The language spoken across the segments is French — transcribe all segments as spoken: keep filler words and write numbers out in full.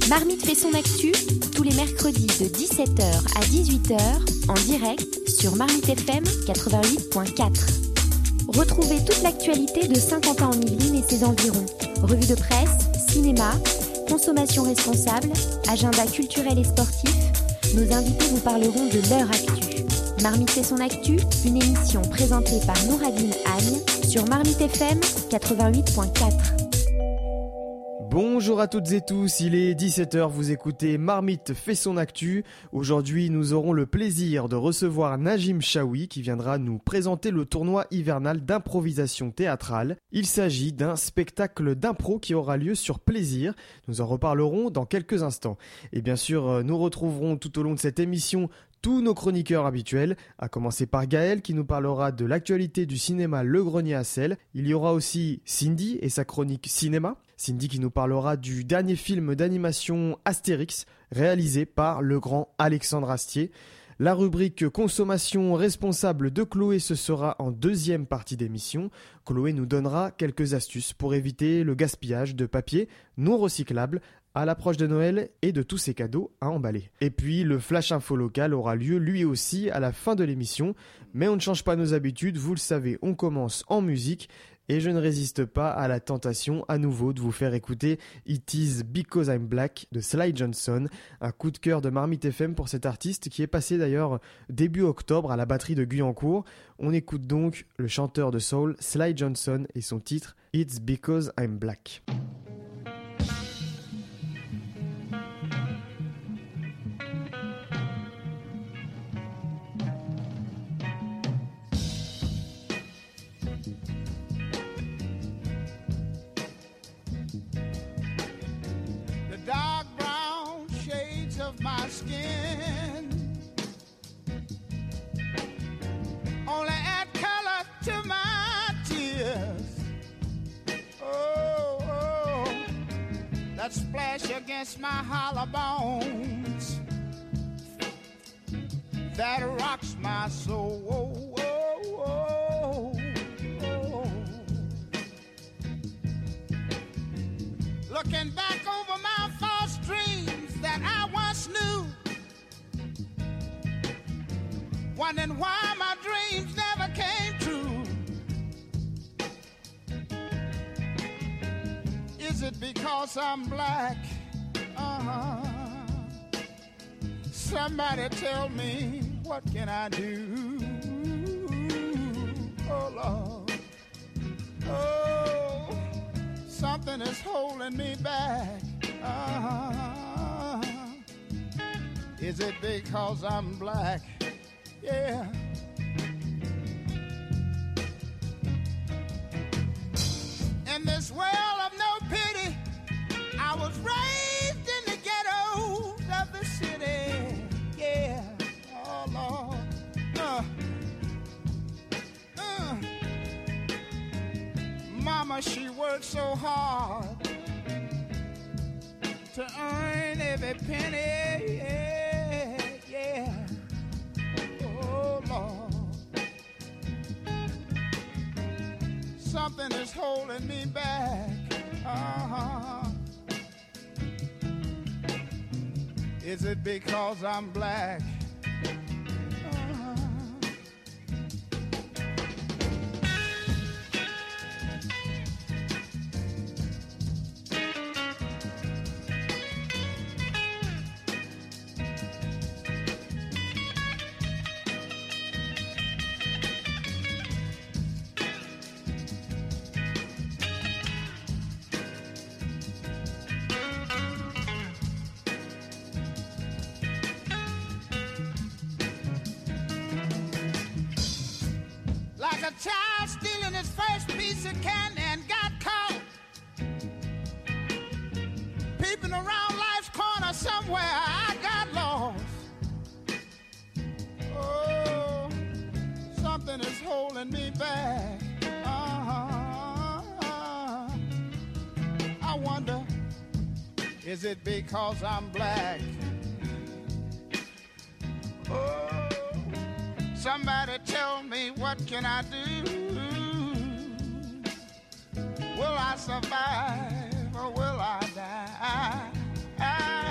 Marmite fait son actu, tous les mercredis de dix-sept heures à dix-huit heures, en direct sur Marmite F M quatre-vingt-huit point quatre. Retrouvez toute l'actualité de Saint-Quentin-en-Yvelines et ses environs. Revue de presse, cinéma, consommation responsable, agenda culturel et sportif. Nos invités vous parleront de leur actu. Marmite fait son actu, une émission présentée par Nouradine Agne sur Marmite F M quatre-vingt-huit point quatre. Bonjour à toutes et tous, il est dix-sept heures, vous écoutez Marmite fait son actu. Aujourd'hui, nous aurons le plaisir de recevoir Najim Chaoui qui viendra nous présenter le tournoi hivernal d'improvisation théâtrale. Il s'agit d'un spectacle d'impro qui aura lieu sur Plaisir. Nous en reparlerons dans quelques instants. Et bien sûr, nous retrouverons tout au long de cette émission tous nos chroniqueurs habituels, à commencer par Gaël qui nous parlera de l'actualité du cinéma Le Grenier à Sel. Il y aura aussi Cindy et sa chronique cinéma. Cindy qui nous parlera du dernier film d'animation Astérix, réalisé par le grand Alexandre Astier. La rubrique consommation responsable de Chloé, ce sera en deuxième partie d'émission. Chloé nous donnera quelques astuces pour éviter le gaspillage de papier non recyclable à l'approche de Noël et de tous ces cadeaux à emballer. Et puis le Flash Info local aura lieu lui aussi à la fin de l'émission. Mais on ne change pas nos habitudes, vous le savez, on commence en musique. Et je ne résiste pas à la tentation à nouveau de vous faire écouter It Is Because I'm Black de Sly Johnson, un coup de cœur de Marmite F M pour cet artiste qui est passé d'ailleurs début octobre à la batterie de Guyancourt. On écoute donc le chanteur de soul Sly Johnson et son titre It's Because I'm Black. My skin only add color to my tears. Oh, oh, that splash against my hollow bones that rocks my soul. Oh, oh, oh, oh. Looking back over my false dreams that I once knew, wondering why my dreams never came true. Is it because I'm black? Uh-huh. Somebody tell me, what can I do? Oh, Lord. Oh, something is holding me back. Uh-huh. Is it because I'm black? Yeah. In this world of no pity, I was raised in the ghettos of the city. Yeah. Oh, Lord. Uh. Uh. Mama, she worked so hard to earn every penny, yeah, yeah. Oh, Lord. Something is holding me back. Uh-huh. Is it because I'm black? A child stealing his first piece of candy and got caught peeping around life's corner somewhere. I got lost. Oh, something is holding me back. Uh-huh. I wonder, is it because I'm black? Oh, somebody tell me, what can I do? Will I survive or will I die? I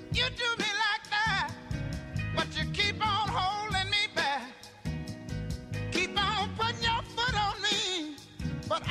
You do me like that, but you keep on holding me back. Keep on putting your foot on me, but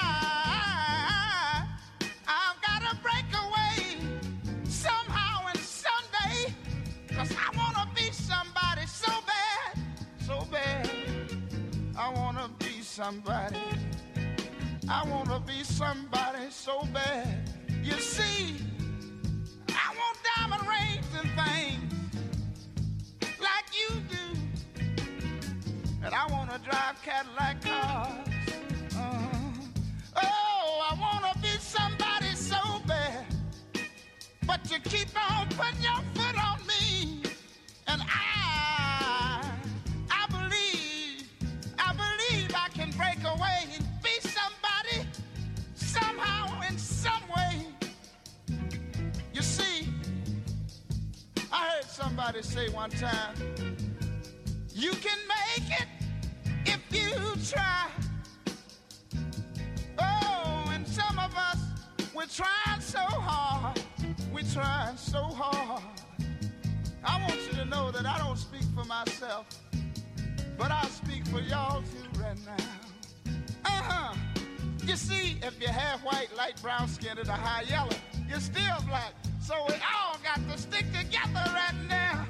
I, I've got to break away somehow and someday, 'cause I want to be somebody so bad, so bad. I want to be somebody. I want to be somebody so bad. You see, I want diamond rings and things like you do. And I want to drive Cadillac cars. Uh, oh, I want to be somebody so bad. But you keep on putting your foot on me. And I, I believe, I believe I can break away and be somebody somehow in some way. You see, I heard somebody say one time, you can make it if you try. Oh, and some of us, we're trying so hard. We're trying so hard. I want you to know that I don't speak for myself, but I speak for y'all too right now. Uh-huh. You see, if you're half white, light brown skinned, or high yellow, you're still black. So we all got to stick together right now.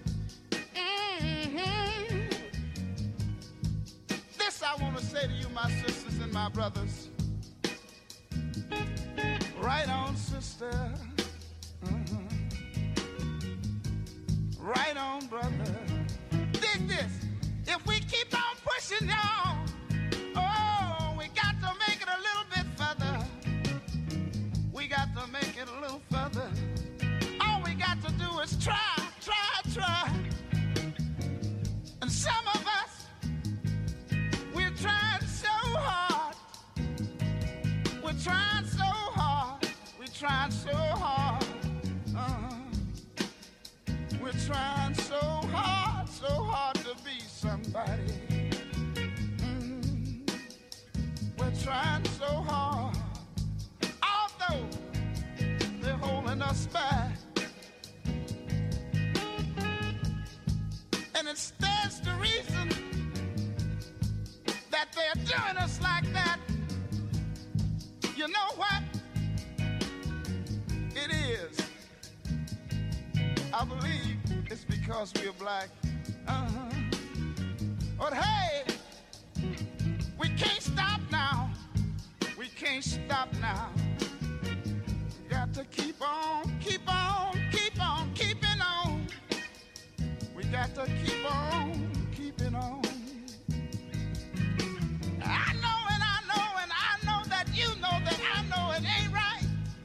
Mm-hmm. This I want to say to you, my sisters and my brothers. Right on, sister. Mm-hmm. Right on, brother. Dig this. If we keep on pushing y'all, oh, we got to make it a little bit further. We got to make it a little further. All we got to do is try, try, try. And some of us, we're trying so hard. We're trying so hard. We're trying so hard. Uh-huh. We're trying so hard, so hard to be somebody. Mm-hmm. We're trying so hard, although they're holding us back. And it's that's the reason that they're doing us like that. You know what? It is. I believe it's because we're black. Uh-huh. But hey, we can't stop now. We can't stop now. We got to keep on, keep on, keep on, keeping on. We got to keep on, keeping on. I know and I know and I know that you know that I know it ain't right.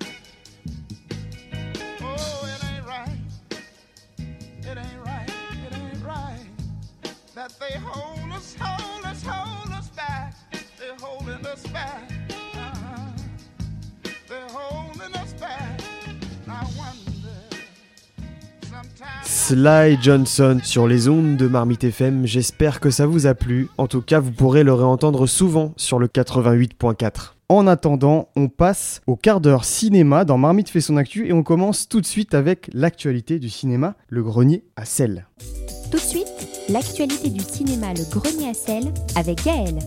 Oh, it ain't right. It ain't right, it ain't right. That they hold us, hold us, hold us back. They're holding us back. Uh-huh. They're holding us back. I wonder sometimes. Sly Johnson sur les ondes de Marmite F M, j'espère que ça vous a plu. En tout cas, vous pourrez le réentendre souvent sur le quatre-vingt-huit point quatre. En attendant, on passe au quart d'heure cinéma dans Marmite fait son actu et on commence tout de suite avec l'actualité du cinéma, le grenier à sel. Tout de suite, l'actualité du cinéma, le grenier à sel avec Gaël.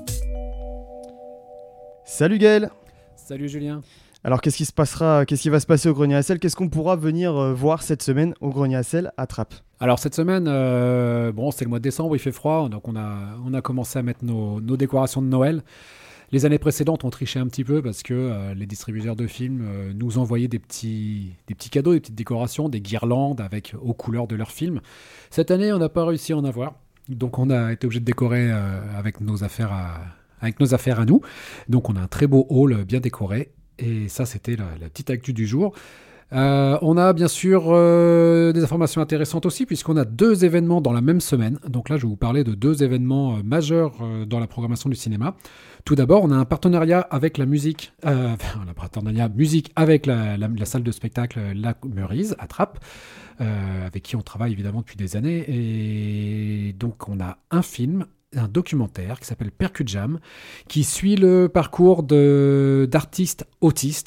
Salut Gaël. Salut Julien. Alors qu'est-ce qui se passera, qu'est-ce qui va se passer au grenier à sel ? Qu'est-ce qu'on pourra venir euh, voir cette semaine au grenier à sel à Trappes ? Alors cette semaine, euh, bon, c'est le mois de décembre, il fait froid, donc on a, on a commencé à mettre nos, nos décorations de Noël. Les années précédentes, on trichait un petit peu parce que euh, les distributeurs de films euh, nous envoyaient des petits, des petits cadeaux, des petites décorations, des guirlandes avec, aux couleurs de leurs films. Cette année, on n'a pas réussi à en avoir. Donc on a été obligé de décorer euh, avec, nos affaires à, avec nos affaires à nous. Donc on a un très beau hall bien décoré. Et ça, c'était la, la petite actu du jour. Euh, on a bien sûr euh, des informations intéressantes aussi puisqu'on a deux événements dans la même semaine. Donc là, je vais vous parler de deux événements euh, majeurs euh, dans la programmation du cinéma. Tout d'abord, on a un partenariat avec la musique, euh, enfin, un partenariat musique avec la, la, la salle de spectacle La Meurize à Trappes, euh, avec qui on travaille évidemment depuis des années. Et donc, on a un film, un documentaire qui s'appelle Percujam, qui suit le parcours de, d'artistes autistes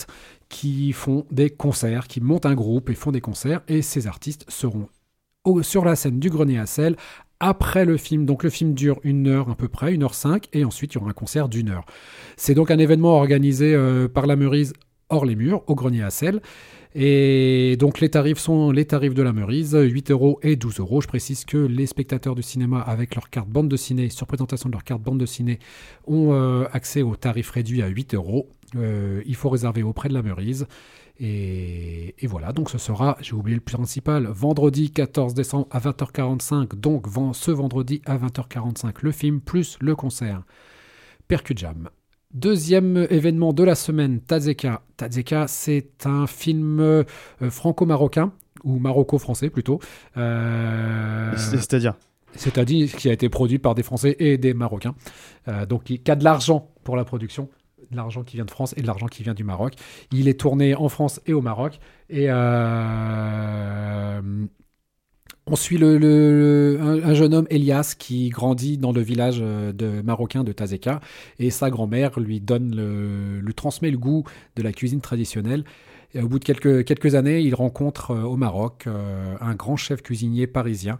qui font des concerts, qui montent un groupe et font des concerts. Et ces artistes seront au, sur la scène du Grenier à sel après le film. Donc le film dure une heure à peu près, une heure cinq, et ensuite il y aura un concert d'une heure. C'est donc un événement organisé euh, par la Meurise hors les murs, au Grenier à sel. Et donc les tarifs sont les tarifs de la Meurise, huit euros et douze euros. Je précise que les spectateurs du cinéma avec leur carte bande dessinée, sur présentation de leur carte bande dessinée, ont euh, accès au tarif réduit à huit euros. Euh, il faut réserver auprès de la Meurise. Et, et voilà, donc ce sera, j'ai oublié le principal, vendredi quatorze décembre à vingt heures quarante-cinq, donc ce vendredi à vingt heures quarante-cinq, le film plus le concert. Percu Jam. Deuxième événement de la semaine, Tazeka. Tazeka, c'est un film euh, franco-marocain, ou maroco-français plutôt. Euh, C'est-à-dire C'est-à-dire qui a été produit par des Français et des Marocains. Euh, donc, qui a de l'argent pour la production. De l'argent qui vient de France et de l'argent qui vient du Maroc. Il est tourné en France et au Maroc. Et euh, on suit le, le, un, un jeune homme, Elias, qui grandit dans le village de, marocain de Tazeka. Et sa grand-mère lui, donne le, lui transmet le goût de la cuisine traditionnelle. Et au bout de quelques, quelques années, il rencontre euh, au Maroc euh, un grand chef cuisinier parisien.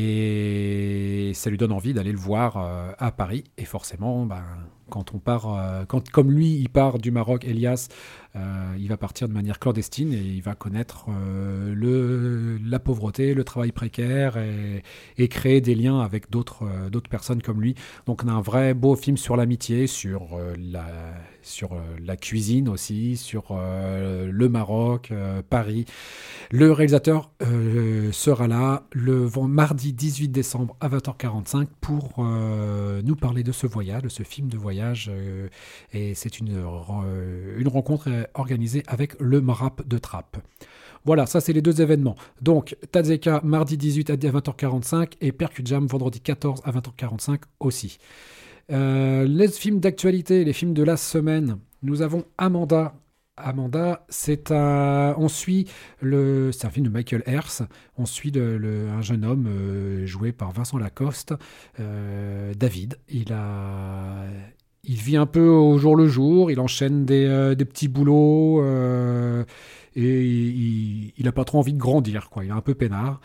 Et ça lui donne envie d'aller le voir euh, à Paris. Et forcément, ben, quand on part, euh, quand, comme lui, il part du Maroc, Elias, euh, il va partir de manière clandestine et il va connaître euh, le, la pauvreté, le travail précaire et, et créer des liens avec d'autres, euh, d'autres personnes comme lui. Donc on a un vrai beau film sur l'amitié, sur, euh, la, sur euh, la cuisine aussi, sur euh, le Maroc, euh, Paris. Le réalisateur euh, sera là le mardi dix-huit décembre à vingt heures quarante-cinq pour euh, nous parler de ce voyage, de ce film de voyage. Euh, et c'est une, euh, une rencontre organisée avec le Mrap de Trappes. Voilà, ça c'est les deux événements. Donc Tazeka mardi dix-huit à vingt heures quarante-cinq et Percu Jam vendredi quatorze à vingt heures quarante-cinq aussi. Euh, les films d'actualité, les films de la semaine, nous avons Amanda. Amanda, c'est un, on suit le, c'est un film de Michael Herz. On suit le, le, un jeune homme euh, joué par Vincent Lacoste, euh, David. Il a, il vit un peu au jour le jour. Il enchaîne des, euh, des petits boulots euh, et il, il a pas trop envie de grandir, quoi. Il est un peu peinard.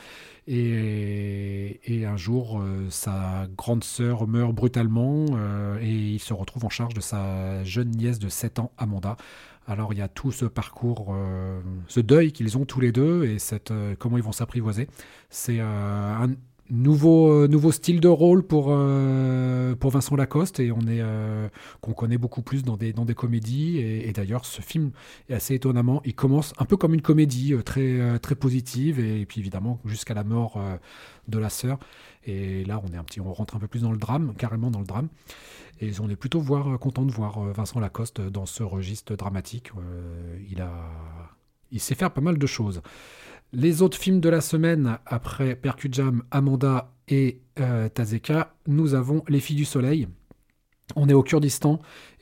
Et, et un jour, euh, sa grande sœur meurt brutalement euh, et il se retrouve en charge de sa jeune nièce de sept ans, Amanda. Alors il y a tout ce parcours, euh, ce deuil qu'ils ont tous les deux et cette, euh, comment ils vont s'apprivoiser. C'est euh, un nouveau, euh, nouveau style de rôle pour, euh, pour Vincent Lacoste et on est, euh, qu'on connaît beaucoup plus dans des, dans des comédies. Et, et d'ailleurs, ce film est assez étonnamment, il commence un peu comme une comédie euh, très, euh, très positive et, et puis évidemment jusqu'à la mort euh, de la sœur. Et là, on est un petit, on rentre un peu plus dans le drame, carrément dans le drame. Et on est plutôt voir, content de voir Vincent Lacoste dans ce registre dramatique. Euh, il, a, il sait faire pas mal de choses. Les autres films de la semaine, après Percu Jam, Amanda et euh, Tazeka, nous avons Les Filles du Soleil. On est au Kurdistan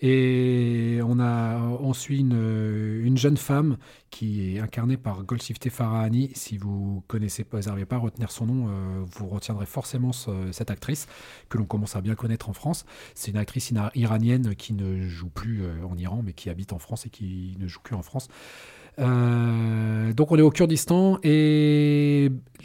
et on, a, on suit une, une jeune femme qui est incarnée par Golshifteh Farahani. Si vous connaissez pas, vous n'arrivez pas à retenir son nom, euh, vous retiendrez forcément ce, cette actrice que l'on commence à bien connaître en France. C'est une actrice iranienne qui ne joue plus euh, en Iran mais qui habite en France et qui ne joue que en France. Euh, donc on est au Kurdistan et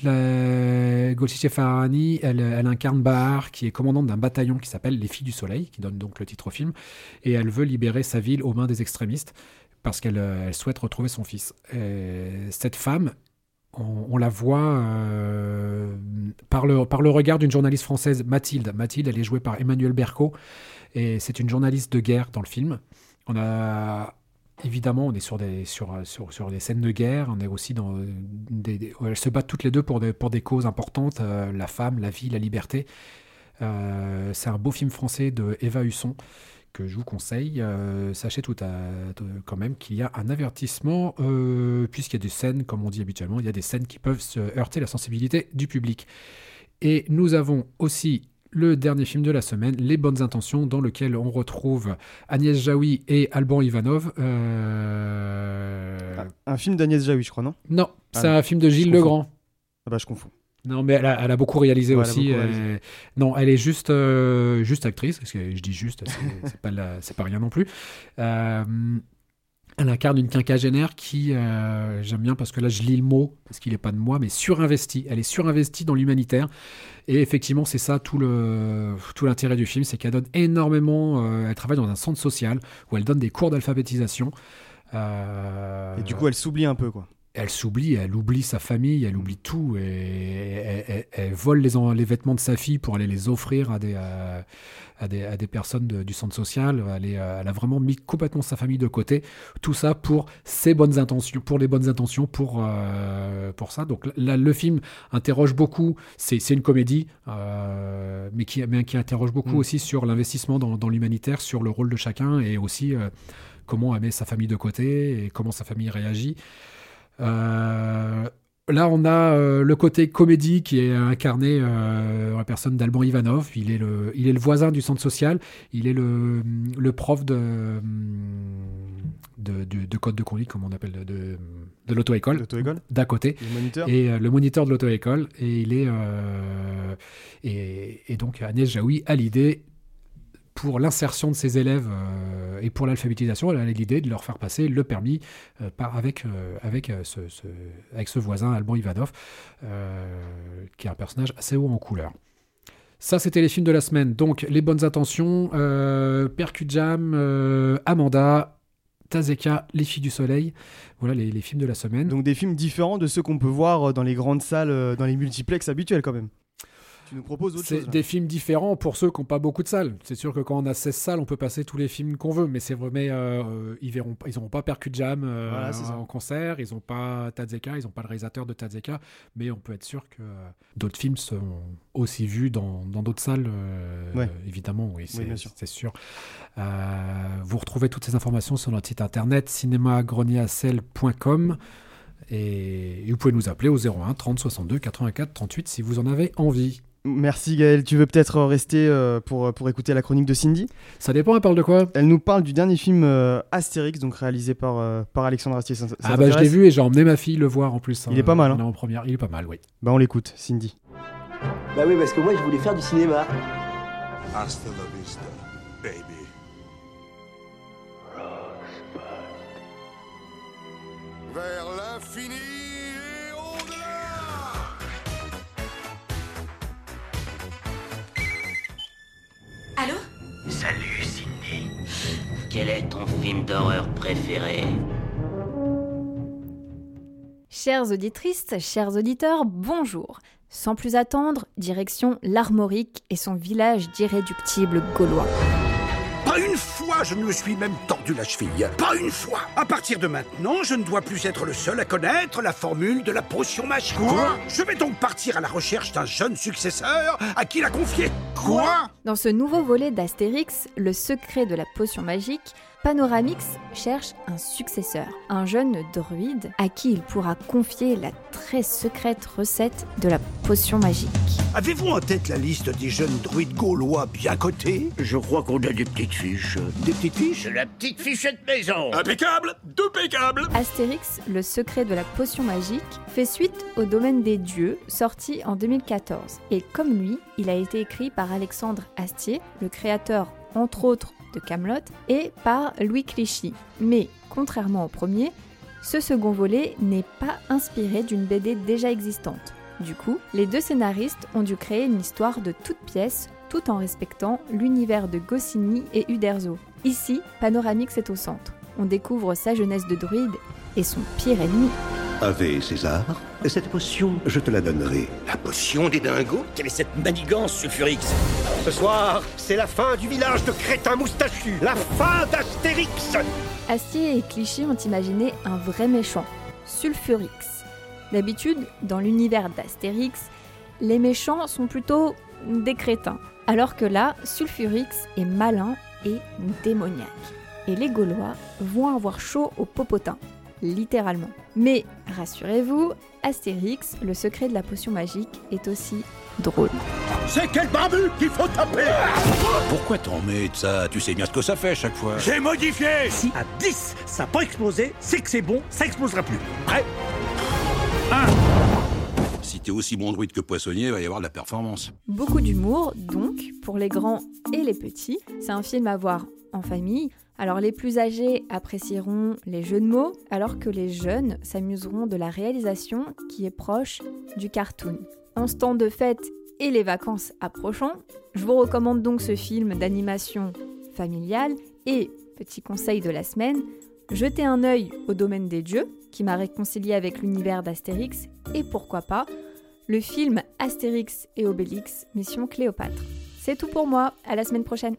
la Golshifteh Farahani, elle, elle incarne Bahar qui est commandante d'un bataillon qui s'appelle Les Filles du Soleil, qui donne donc le titre au film, et elle veut libérer sa ville aux mains des extrémistes parce qu'elle elle souhaite retrouver son fils. Et cette femme, on, on la voit euh, par, le, par le regard d'une journaliste française, Mathilde. Mathilde, elle est jouée par Emmanuel Berco et c'est une journaliste de guerre dans le film. On a Évidemment, on est sur des, sur, sur, sur des scènes de guerre, on est aussi dans des, des, elles se battent toutes les deux pour des, pour des causes importantes, euh, la femme, la vie, la liberté. Euh, c'est un beau film français de Eva Husson que je vous conseille. Euh, sachez tout à, quand même qu'il y a un avertissement, euh, puisqu'il y a des scènes, comme on dit habituellement, il y a des scènes qui peuvent se heurter la sensibilité du public. Et nous avons aussi le dernier film de la semaine, Les Bonnes Intentions, dans lequel on retrouve Agnès Jaoui et Alban Ivanov. Euh... Un film d'Agnès Jaoui, je crois, non? Non, ah c'est non. un film de Gilles Legrand. Ah bah je confonds. Non, mais elle a, elle a beaucoup réalisé ouais, aussi. Elle a beaucoup réalisé. Euh, non, elle est juste, euh, juste actrice, parce que je dis juste, c'est, c'est, pas, la, c'est pas rien non plus. Euh, Elle incarne une quinquagénaire qui, euh, j'aime bien parce que là je lis le mot, parce qu'il n'est pas de moi, mais surinvestie. Elle est surinvestie dans l'humanitaire. Et effectivement, c'est ça tout, le, tout l'intérêt du film, c'est qu'elle donne énormément... Euh, elle travaille dans un centre social où elle donne des cours d'alphabétisation. Euh, et du coup, elle s'oublie un peu, quoi. Elle s'oublie, elle oublie sa famille, elle oublie tout. Et elle, elle, elle vole les, les vêtements de sa fille pour aller les offrir à des... Euh, À des, à des personnes de, du centre social. Elle, est, elle a vraiment mis complètement sa famille de côté. Tout ça pour ses bonnes intentions, pour les bonnes intentions, pour, euh, pour ça. Donc là, le film interroge beaucoup. C'est, c'est une comédie, euh, mais, qui, mais qui interroge beaucoup mmh. aussi sur l'investissement dans, dans l'humanitaire, sur le rôle de chacun et aussi euh, comment elle met sa famille de côté et comment sa famille réagit. Euh, Là, on a euh, le côté comédie qui est incarné euh, en la personne d'Alban Ivanov. Il est, le, il est le voisin du centre social. Il est le, le prof de, de, de, de code de conduite, comme on appelle, de, de, de l'auto-école, l'auto-école d'à côté. Le moniteur. Et euh, le moniteur de l'auto-école. Et, il est, euh, et, et donc, Agnès Jaoui a l'idée, pour l'insertion de ses élèves euh, et pour l'alphabétisation, elle a l'idée de leur faire passer le permis euh, par, avec, euh, avec, euh, ce, ce, avec ce voisin, Alban Ivanov, euh, qui est un personnage assez haut en couleur. Ça, c'était les films de la semaine. Donc, Les Bonnes Intentions, euh, Percujam, euh, Amanda, Tazeka, Les Filles du Soleil. Voilà les, les films de la semaine. Donc, des films différents de ceux qu'on peut voir dans les grandes salles, dans les multiplex habituels quand même. Tu nous proposes autre c'est chose. C'est des films différents pour ceux qui n'ont pas beaucoup de salles. C'est sûr que quand on a seize salles, on peut passer tous les films qu'on veut, mais c'est vrai, mais euh, ils verront, ils n'auront pas Percujam euh, voilà, en concert, ils n'ont pas Tazeka, ils n'ont pas le réalisateur de Tazeka, mais on peut être sûr que euh, d'autres films seront aussi vus dans, dans d'autres salles. Euh, ouais. Évidemment, oui, c'est, oui, bien sûr. c'est sûr. Euh, vous retrouvez toutes ces informations sur notre site internet cinéma grenier à sel point com. Et, et vous pouvez nous appeler au zéro un trente soixante-deux quatre-vingt-quatre trente-huit si vous en avez envie. Merci Gaël. Tu veux peut-être rester euh, pour, pour écouter la chronique de Cindy ? Ça dépend, elle parle de quoi ? Elle nous parle du dernier film euh, Astérix, donc réalisé par, euh, par Alexandre Astier. Ça, ça ah bah je l'ai vu et j'ai emmené ma fille le voir en plus. Il euh, est pas mal. Hein. En première. Il est pas mal, oui. Bah on l'écoute, Cindy. Bah oui, parce que moi je voulais faire du cinéma. Hasta la vista, baby. Vers l'infini et au-delà. Allô ? Salut Cindy. Quel est ton film d'horreur préféré ? Chères auditrices, chers auditeurs, bonjour. Sans plus attendre, direction l'Armorique et son village d'irréductibles gaulois. Pas une fois je ne me suis même tordu la cheville. Pas une fois. À partir de maintenant, je ne dois plus être le seul à connaître la formule de la potion magique. Quoi ? Je vais donc partir à la recherche d'un jeune successeur à qui la confier. Quoi ? Dans ce nouveau volet d'Astérix, le secret de la potion magique, Panoramix cherche un successeur, un jeune druide à qui il pourra confier la très secrète recette de la potion magique. Avez-vous en tête la liste des jeunes druides gaulois bien cotés ? Je crois qu'on a des petites fiches. Des petites fiches ? De la petite fichette maison. Impeccable ! Impeccable ! Astérix, le secret de la potion magique, fait suite au domaine des dieux, sorti en deux mille quatorze. Et comme lui, il a été écrit par Alexandre Astier, le créateur, entre autres, de Kaamelott, et par Louis Clichy. Mais, contrairement au premier, ce second volet n'est pas inspiré d'une B D déjà existante. Du coup, les deux scénaristes ont dû créer une histoire de toute pièce, tout en respectant l'univers de Goscinny et Uderzo. Ici, Panoramix est au centre. On découvre sa jeunesse de druide et son pire ennemi. Ave César, cette potion, je te la donnerai. La potion des dingos ? Quelle est cette manigance, Sulfurix ? Ce soir, c'est la fin du village de crétins moustachus, la fin d'Astérix. Astier et Clichy ont imaginé un vrai méchant, Sulfurix. D'habitude, dans l'univers d'Astérix, les méchants sont plutôt des crétins, alors que là, Sulfurix est malin et démoniaque. Et les Gaulois vont avoir chaud au popotin, littéralement. Mais rassurez-vous, Astérix, le secret de la potion magique, est aussi drôle. C'est quel barbu qu'il faut taper ? Pourquoi t'en mets de ça ? Tu sais bien ce que ça fait à chaque fois. J'ai modifié ! Si à dix, ça n'a pas explosé, c'est que c'est bon, ça explosera plus. Prêt ? un. Si t'es aussi bon druide que poissonnier, il va y avoir de la performance. Beaucoup d'humour, donc, pour les grands et les petits. C'est un film à voir en famille, Alors les plus âgés apprécieront les jeux de mots, alors que les jeunes s'amuseront de la réalisation qui est proche du cartoon. En ce temps de fête et les vacances approchant, je vous recommande donc ce film d'animation familiale et, petit conseil de la semaine, jetez un œil au Domaine des dieux, qui m'a réconcilié avec l'univers d'Astérix, et pourquoi pas, le film Astérix et Obélix, Mission Cléopâtre. C'est tout pour moi, à la semaine prochaine.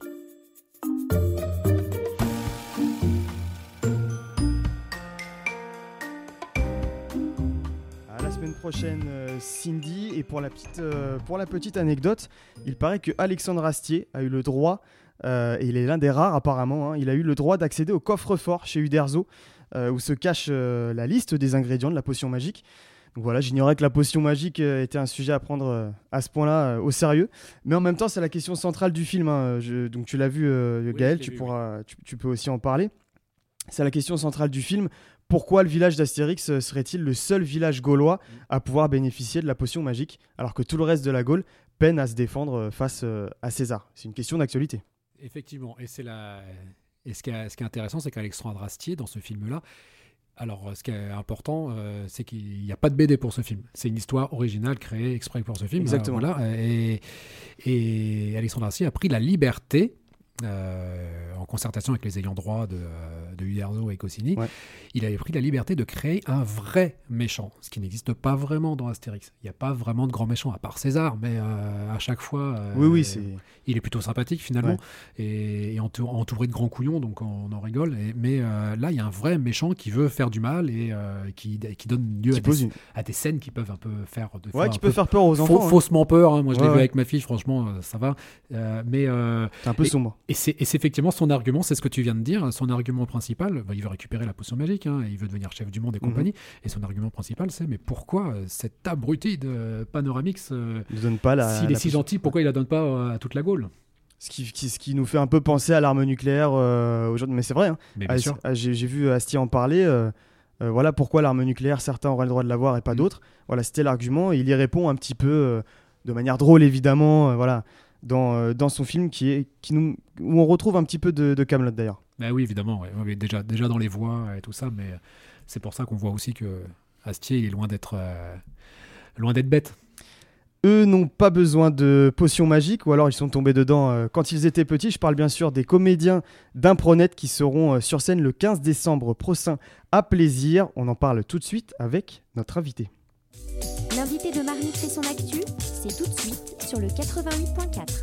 À la semaine prochaine, euh, Cindy. Et pour la, petite, euh, pour la petite anecdote, il paraît que Alexandre Astier a eu le droit, euh, et il est l'un des rares apparemment, hein, il a eu le droit d'accéder au coffre-fort chez Uderzo, euh, où se cache euh, la liste des ingrédients de la potion magique. Donc voilà, j'ignorais que la potion magique euh, était un sujet à prendre euh, à ce point-là euh, au sérieux. Mais en même temps, c'est la question centrale du film. Hein. Je, donc tu l'as vu, euh, Gaël, oui, tu, vu, pourras, oui. tu, tu peux aussi en parler. C'est la question centrale du film. Pourquoi le village d'Astérix serait-il le seul village gaulois à pouvoir bénéficier de la potion magique, alors que tout le reste de la Gaule peine à se défendre face à César? C'est une question d'actualité. Effectivement, et, c'est la... et ce, qui est, ce qui est intéressant, c'est qu'Alexandre Astier, dans ce film-là, alors ce qui est important, euh, c'est qu'il n'y a pas de B D pour ce film. C'est une histoire originale créée exprès pour ce film. Exactement. Euh, voilà, et, et Alexandre Astier a pris la liberté, Euh, en concertation avec les ayants droit de, de Uderzo et Goscinny, ouais. il avait pris la liberté de créer un vrai méchant, ce qui n'existe pas vraiment dans Astérix. Il n'y a pas vraiment de grand méchant, à part César, mais euh, à chaque fois, euh, oui, oui, c'est... il est plutôt sympathique finalement, ouais. et, et entouré, entouré de grands couillons, donc on en rigole. Et, mais euh, là, il y a un vrai méchant qui veut faire du mal et euh, qui, qui donne lieu qui à, des, une... à des scènes qui peuvent un peu faire, de ouais, qui peut faire peur aux enfants. Faux, hein. Faussement peur, hein. Moi je ouais, l'ai ouais. vu avec ma fille, franchement, ça va. Euh, mais euh, c'est un peu et, sombre. Et c'est, et c'est effectivement son argument, c'est ce que tu viens de dire. Son argument principal, bah, il veut récupérer la potion magique, hein, et il veut devenir chef du monde et compagnie. Mm-hmm. Et son argument principal, c'est mais pourquoi euh, cet abruti de Panoramix, euh, ne donne pas la, s'il la est si gentil, pourquoi il la donne pas euh, à toute la Gaule? Ce qui, qui, ce qui nous fait un peu penser à l'arme nucléaire euh, aujourd'hui, mais c'est vrai. Hein. Mais bien ah, sûr. Ah, j'ai, j'ai vu Astier en parler. Euh, euh, voilà pourquoi l'arme nucléaire, certains auraient le droit de l'avoir et pas mm. d'autres. Voilà, c'était l'argument. Et il y répond un petit peu euh, de manière drôle, évidemment. Euh, voilà. Dans, euh, dans son film qui est, qui nous, où on retrouve un petit peu de, de Kaamelott d'ailleurs. Bah oui, évidemment, ouais. Ouais, déjà, déjà dans les voix et tout ça, mais c'est pour ça qu'on voit aussi que Astier il est loin d'être, euh, loin d'être bête. Eux n'ont pas besoin de potions magiques, ou alors ils sont tombés dedans euh, quand ils étaient petits. Je parle bien sûr des comédiens d'Impronet qui seront euh, sur scène le quinze décembre prochain à Plaisir. On en parle tout de suite avec notre invité. L'invité de Marmite fait son actu, c'est tout de suite sur le quatre-vingt-huit point quatre.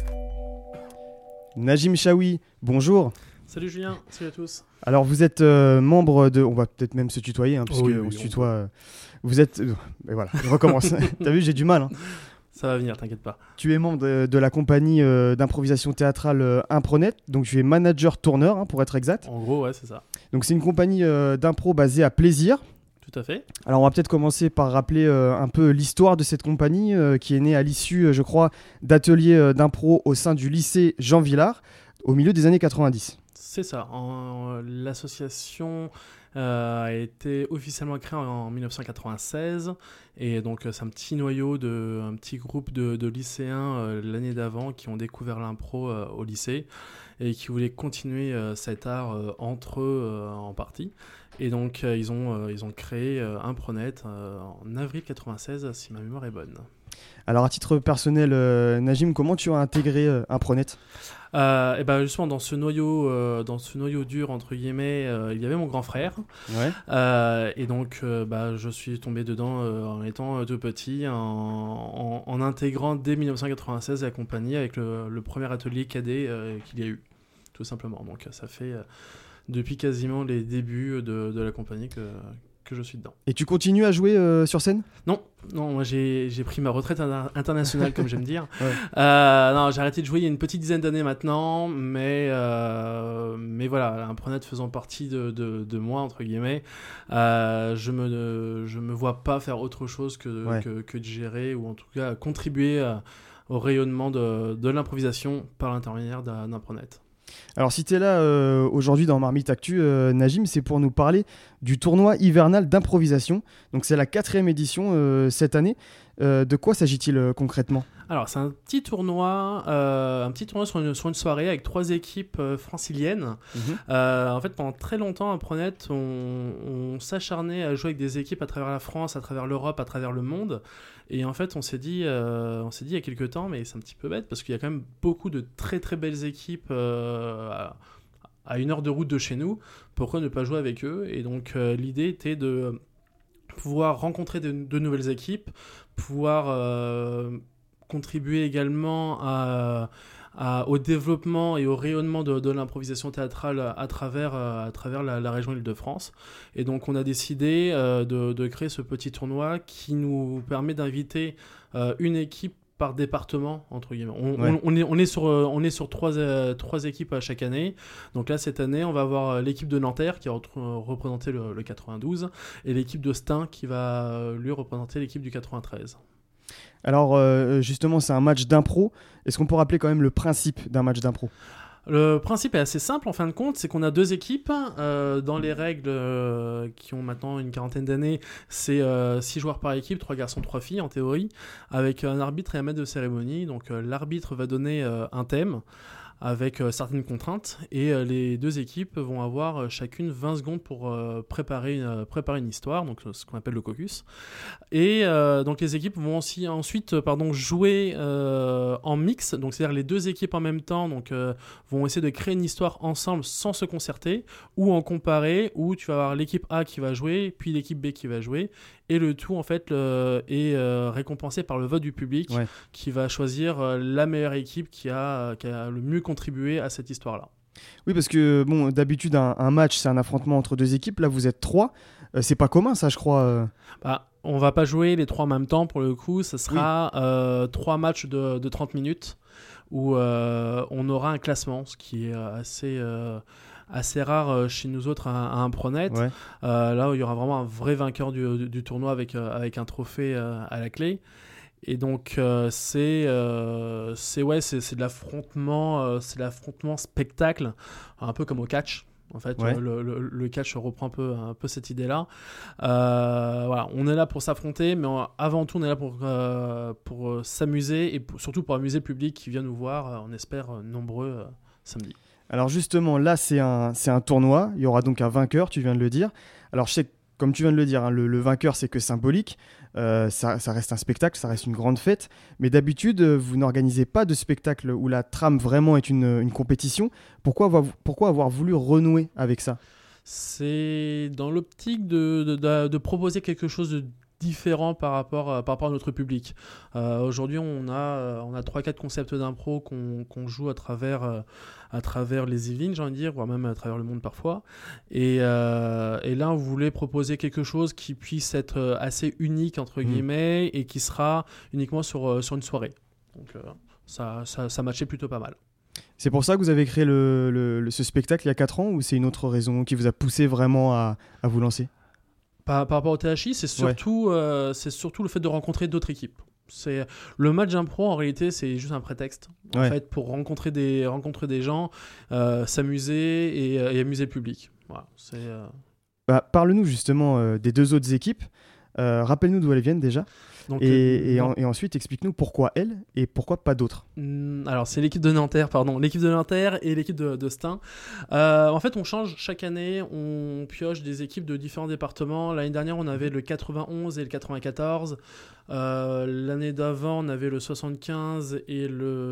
Najim Chaoui, bonjour. Salut Julien, salut à tous. Alors vous êtes euh, membre de... On va peut-être même se tutoyer, hein, puisque oh oui, oui, on se tutoie... Euh, vous êtes... Euh, mais voilà, je recommence. T'as vu, j'ai du mal. Hein. Ça va venir, t'inquiète pas. Tu es membre de, de la compagnie euh, d'improvisation théâtrale euh, Impronet, donc tu es manager tourneur, hein, pour être exact. En gros, ouais, c'est ça. Donc c'est une compagnie euh, d'impro basée à Plaisir. Tout à fait. Alors on va peut-être commencer par rappeler euh, un peu l'histoire de cette compagnie euh, qui est née à l'issue, euh, je crois, d'ateliers euh, d'impro au sein du lycée Jean Villard au milieu des années quatre-vingt-dix. C'est ça. En, l'association euh, a été officiellement créée en, en dix-neuf cent quatre-vingt-seize et donc c'est un petit noyau, de, un petit groupe de, de lycéens euh, l'année d'avant qui ont découvert l'impro euh, au lycée et qui voulaient continuer euh, cet art euh, entre eux euh, en partie. Et donc euh, ils, ont, euh, ils ont créé euh, Impronet euh, en avril quatre-vingt-seize, si ma mémoire est bonne. Alors à titre personnel, euh, Najim, comment tu as intégré euh, Impronet ? Euh, et ben justement dans ce noyau, euh, dans ce noyau dur entre guillemets, euh, il y avait mon grand frère. Ouais. Euh, et donc euh, bah je suis tombé dedans euh, en étant euh, tout petit, en, en, en intégrant dès dix-neuf cent quatre-vingt-seize la compagnie avec le, le premier atelier cadet euh, qu'il y a eu, tout simplement. Donc ça fait euh, depuis quasiment les débuts de, de la compagnie que que je suis dedans. Et tu continues à jouer euh, sur scène ? Non, non, moi j'ai, j'ai pris ma retraite inter- internationale, comme j'aime dire. Ouais. Euh, non, j'ai arrêté de jouer il y a une petite dizaine d'années maintenant, mais, euh, mais voilà, Impronet faisant partie de, de, de moi, entre guillemets, euh, je me, je me vois pas faire autre chose que, ouais. que, que de gérer, ou en tout cas contribuer à, au rayonnement de, de l'improvisation par l'intermédiaire d'un, d'Impronet. Alors si tu es là euh, aujourd'hui dans Marmite Actu, euh, Najim, c'est pour nous parler du tournoi hivernal d'improvisation. Donc c'est la quatrième édition euh, cette année. Euh, de quoi s'agit-il euh, concrètement ? Alors c'est un petit tournoi, euh, un petit tournoi sur une, sur une soirée avec trois équipes euh, franciliennes. Mmh. Euh, en fait, pendant très longtemps à Pronet, on, on s'acharnait à jouer avec des équipes à travers la France, à travers l'Europe, à travers le monde. Et en fait, on s'est dit, euh, on s'est dit il y a quelques temps, mais c'est un petit peu bête parce qu'il y a quand même beaucoup de très très belles équipes euh, à, à une heure de route de chez nous. Pourquoi ne pas jouer avec eux ? Et donc euh, l'idée était de pouvoir rencontrer de, de nouvelles équipes, pouvoir euh, contribuer également à, à, au développement et au rayonnement de, de l'improvisation théâtrale à travers, à travers la, la région Île-de-France. Et donc on a décidé euh, de, de créer ce petit tournoi qui nous permet d'inviter euh, une équipe par département, entre guillemets. On, ouais. on, on, est, on est sur, on est sur trois, euh, trois équipes à chaque année. Donc là, cette année, on va avoir l'équipe de Nanterre qui va représenter le, le quatre-vingt-douze et l'équipe de Stein qui va, lui, représenter l'équipe du quatre-vingt-treize. Alors, euh, justement, c'est un match d'impro. Est-ce qu'on peut rappeler quand même le principe d'un match d'impro ? Le principe est assez simple en fin de compte, c'est qu'on a deux équipes. Euh, dans les règles euh, qui ont maintenant une quarantaine d'années, c'est euh, six joueurs par équipe, trois garçons, trois filles en théorie, avec un arbitre et un maître de cérémonie. Donc euh, l'arbitre va donner euh, un thème avec euh, certaines contraintes et euh, les deux équipes vont avoir euh, chacune vingt secondes pour euh, préparer, une, euh, préparer une histoire, donc ce qu'on appelle le caucus. Et euh, donc les équipes vont aussi ensuite euh, pardon, jouer euh, en mix, donc c'est-à-dire les deux équipes en même temps donc, euh, vont essayer de créer une histoire ensemble sans se concerter, ou en comparer, où tu vas avoir l'équipe A qui va jouer, puis l'équipe B qui va jouer, et le tout en fait le, est euh, récompensé par le vote du public ouais. qui va choisir euh, la meilleure équipe qui a, qui a le mieux contribué à cette histoire-là. Oui, parce que bon, d'habitude un, un match c'est un affrontement entre deux équipes, là vous êtes trois, euh, c'est pas commun ça je crois. Euh... Bah, on va pas jouer les trois en même temps pour le coup, ce sera oui. euh, trois matchs de, de trente minutes où euh, on aura un classement, ce qui est assez... Euh, assez rare chez nous autres à, à un Pronet. Ouais. Euh, là où il y aura vraiment un vrai vainqueur du, du, du tournoi avec, euh, avec un trophée euh, à la clé. Et donc euh, c'est, euh, c'est, ouais, c'est, c'est de l'affrontement, euh, c'est de l'affrontement spectacle, un peu comme au catch. En fait, ouais. le, le, le catch reprend un peu, un peu cette idée-là. Euh, voilà, on est là pour s'affronter, mais on, avant tout, on est là pour, euh, pour s'amuser et pour, surtout pour amuser le public qui vient nous voir, on espère, nombreux euh, samedi. Alors justement, là, c'est un, c'est un tournoi. Il y aura donc un vainqueur, tu viens de le dire. Alors je sais que, comme tu viens de le dire, hein, le, le vainqueur, c'est que symbolique. Euh, ça, ça reste un spectacle, ça reste une grande fête. Mais d'habitude, vous n'organisez pas de spectacle où la trame vraiment est une, une compétition. Pourquoi avoir, pourquoi avoir voulu renouer avec ça ? C'est dans l'optique de, de, de, de proposer quelque chose de différent par rapport, euh, par rapport à notre public. Euh, aujourd'hui, on a, euh, on a trois quatre concepts d'impro qu'on, qu'on joue à travers, euh, à travers les Yvelines, j'ai envie de dire, voire même à travers le monde parfois. Et, euh, et là, on voulait proposer quelque chose qui puisse être assez unique, entre guillemets, mmh. et qui sera uniquement sur, euh, sur une soirée. Donc, euh, ça, ça, ça matchait plutôt pas mal. C'est pour ça que vous avez créé le, le, le, ce spectacle il y a quatre ans, ou c'est une autre raison qui vous a poussé vraiment à, à vous lancer ? Par, par rapport au T H I, c'est surtout, ouais. euh, c'est surtout le fait de rencontrer d'autres équipes. C'est, le match d'impro, en réalité, c'est juste un prétexte en ouais. fait, pour rencontrer des, rencontrer des gens, euh, s'amuser et, et amuser le public. Voilà, c'est, euh... bah, parle-nous justement euh, des deux autres équipes. Euh, rappelle-nous d'où elles viennent déjà. Donc, et, euh, et, en, et ensuite, explique-nous pourquoi elles et pourquoi pas d'autres. Alors, c'est l'équipe de Nanterre, pardon. L'équipe de Nanterre et l'équipe de, de Stein. Euh, en fait, on change chaque année. On pioche des équipes de différents départements. L'année dernière, on avait le quatre-vingt-onze et le quatre-vingt-quatorze. Euh, l'année d'avant, on avait le soixante-quinze et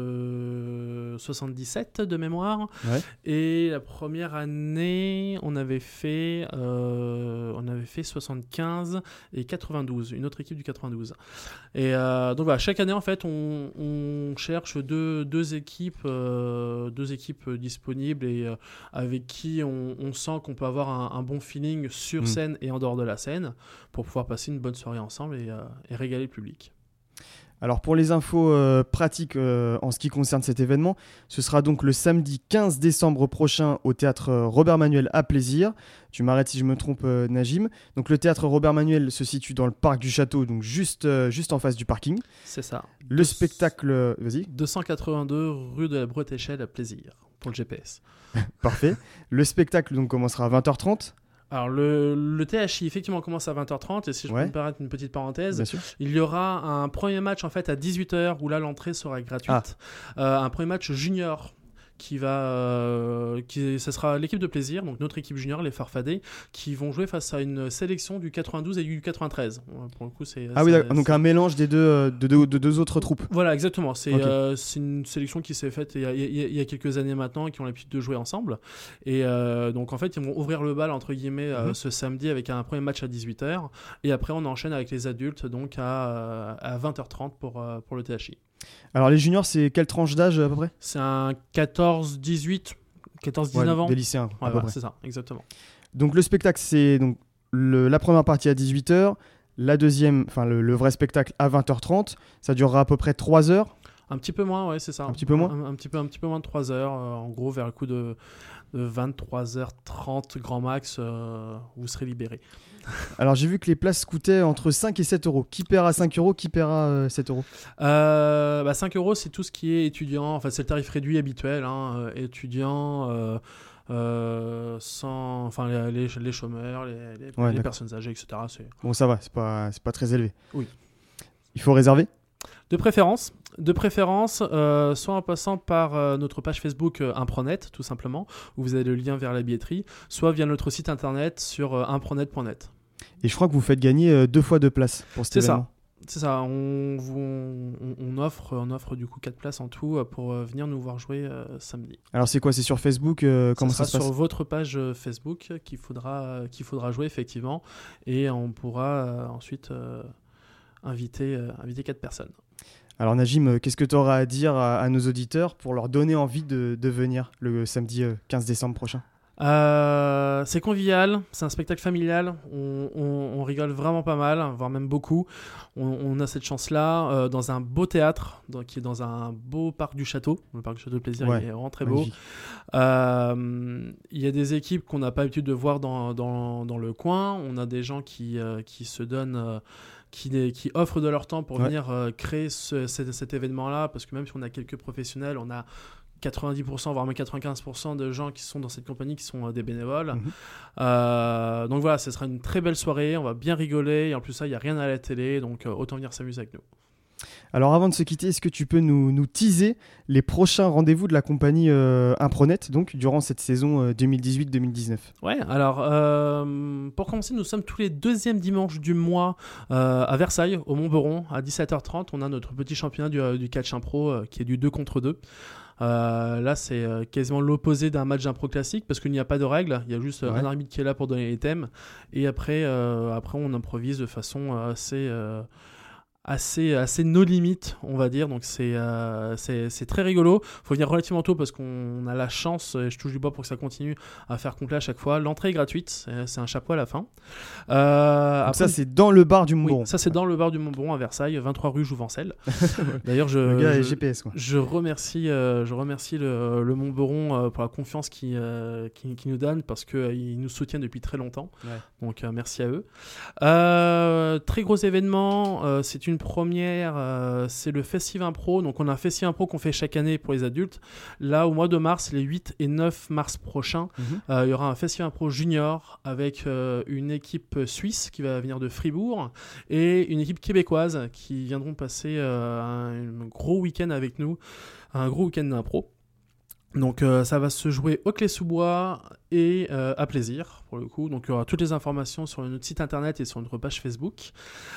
le soixante-dix-sept de mémoire. Ouais. Et la première année, on avait fait, euh, on avait fait soixante-quinze et quatre-vingt-douze, une autre équipe du quatre-vingt-douze. Et euh, donc voilà, chaque année en fait, on, on cherche deux, deux équipes, euh, deux équipes disponibles et euh, avec qui on, on sent qu'on peut avoir un, un bon feeling sur mmh. scène et en dehors de la scène pour pouvoir passer une bonne soirée ensemble et, euh, et régaler le public. Alors pour les infos euh, pratiques euh, en ce qui concerne cet événement, ce sera donc le samedi quinze décembre prochain au théâtre Robert Manuel à Plaisir. Tu m'arrêtes si je me trompe, euh, Najim. Donc le théâtre Robert Manuel se situe dans le parc du château, donc juste, euh, juste en face du parking. C'est ça. Le Deux... spectacle, vas-y. deux cent quatre-vingt-deux rue de la Bretéchelle à Plaisir. pour le G P S. Parfait. Le spectacle donc commencera à vingt heures trente. Alors le, le T H I effectivement commence à vingt heures trente et si je Ouais. peux me permettre une petite parenthèse, Bien sûr. il y aura un premier match en fait à dix-huit heures où là l'entrée sera gratuite. Ah. Euh, un premier match junior qui va, euh, qui, ça sera l'équipe de plaisir, donc notre équipe junior, les Farfadets, qui vont jouer face à une sélection du quatre-vingt-douze et du quatre-vingt-treize. Pour le coup, c'est Ah oui, c'est- d'accord. Donc un mélange des deux, euh, de, deux, de deux autres troupes. Voilà, exactement. C'est Ok. euh, c'est une sélection qui s'est faite il y, a, il y a- il y a quelques années maintenant et qui ont l'habitude de jouer ensemble. Et euh, donc, en fait, ils vont ouvrir le bal, entre guillemets, euh, Mhm. ce samedi avec un premier match à dix-huit heures. Et après, on enchaîne avec les adultes, donc à, euh, à vingt heures trente pour, euh, pour le T H I. Alors les juniors, c'est quelle tranche d'âge à peu près? C'est un quatorze dix-huit, quatorze dix-neuf Ouais, ans. des lycéens, quoi, à Ouais, peu voilà, près. c'est ça, exactement. Donc le spectacle, c'est donc le- la première partie à dix-huit heures, la deuxième, enfin le, le vrai spectacle à vingt heures trente. Ça durera à peu près trois heures. Un petit peu moins, ouais, c'est ça. Un petit peu moins un, un petit peu, un petit peu moins de trois heures. euh, en gros, vers le coup de, de vingt-trois heures trente, grand max, euh, vous serez libérés. Alors j'ai vu que les places coûtaient entre cinq et sept euros. Qui paiera cinq euros, qui paiera euh, sept euros? Euh, bah cinq euros, c'est tout ce qui est étudiant. Enfin, c'est le tarif réduit habituel. Hein, euh, étudiant, euh, euh, sans, enfin, les, les, les chômeurs, les, les, Ouais, les d'accord. personnes âgées, et cetera. C'est... Bon, ça va, c'est pas, c'est pas très élevé. Oui. Il faut réserver? De préférence, de préférence euh, soit en passant par euh, notre page Facebook euh, Impronet, tout simplement, où vous avez le lien vers la billetterie, soit via notre site internet sur euh, impronet point net. Et je crois que vous faites gagner euh, deux fois deux places pour cet C'est événement. ça. C'est ça, on, vous- on, on offre, on offre du coup quatre places en tout euh, pour euh, venir nous voir jouer euh, samedi. Alors c'est quoi? C'est sur Facebook? euh, Comment ça, ça sera se passe? sur votre page euh, Facebook qu'il faudra, euh, qu'il faudra jouer effectivement et on pourra euh, ensuite euh, inviter, euh, inviter quatre personnes. Alors Najim, euh, qu'est-ce que tu auras à dire à, à nos auditeurs pour leur donner envie de, de venir le samedi euh, quinze décembre prochain? Euh, c'est convivial, c'est un spectacle familial, on, on- on rigole vraiment pas mal, voire même beaucoup. On, on a cette chance-là euh, dans un beau théâtre, donc, qui est dans un beau parc du château. Le parc du château de plaisir Ouais, il est vraiment très beau. magnifique. Euh, Il y a des équipes qu'on n'a pas l'habitude de voir dans, dans, dans le coin. On a des gens qui, euh, qui se donnent... euh, qui, qui offrent de leur temps pour Ouais. venir euh, créer ce- cet, cet événement-là, parce que même si on a quelques professionnels, on a quatre-vingt-dix pour cent voire même quatre-vingt-quinze pour cent de gens qui sont dans cette compagnie qui sont euh, des bénévoles. Mhm. Euh, donc voilà, ce sera une très belle soirée, on va bien rigoler, et en plus ça, il n'y a rien à la télé, donc euh, autant venir s'amuser avec nous. Alors avant de se quitter, est-ce que tu peux nous, nous teaser les prochains rendez-vous de la compagnie euh, Impronet, donc durant cette saison euh, deux mille dix-huit deux mille dix-neuf? Ouais, alors euh, pour commencer, nous sommes tous les deuxièmes dimanches du mois euh, à Versailles, au Montberon, à dix-sept heures trente. On a notre petit championnat du, euh, du catch impro euh, qui est du deux contre deux. Euh, là, c'est euh, quasiment l'opposé d'un match d'impro classique parce qu'il n'y a pas de règles, il y a juste euh, Ouais. un arbitre qui est là pour donner les thèmes. Et après, euh, après on improvise de façon euh, assez. euh, assez, assez no limites, on va dire. Donc c'est euh, c'est c'est très rigolo. Faut venir relativement tôt parce qu'on a la chance, et je touche du bois pour que ça continue, à faire complet à chaque fois. L'entrée est gratuite, c'est c'est un chapeau à la fin. Euh, Donc après- ça c'est dans le bar du Montberon. oui, ça c'est dans le bar du Montberon à Versailles, vingt-trois rue Jouvencel. D'ailleurs, je, Le gars est je, G P S, quoi. je remercie, euh, je remercie le, le Montberon euh, pour la confiance qu'ils euh, qui, qui nous donnent parce qu'ils nous soutiennent depuis très longtemps. Ouais. Donc euh, merci à eux. Euh, très gros événement, euh, c'est une première, euh, c'est le Festival Impro. Donc on a un Festival Impro qu'on fait chaque année pour les adultes. Là, au mois de mars, les huit et neuf mars prochains, Mhm. euh, il y aura un Festival Impro Junior avec euh, une équipe suisse qui va venir de Fribourg et une équipe québécoise qui viendront passer euh, un, un gros week-end avec nous, un gros week-end d'impro. Donc euh, ça va se jouer au Clé-sous-Bois et euh, à plaisir pour le coup. Donc il y aura toutes les informations sur notre site internet et sur notre page Facebook.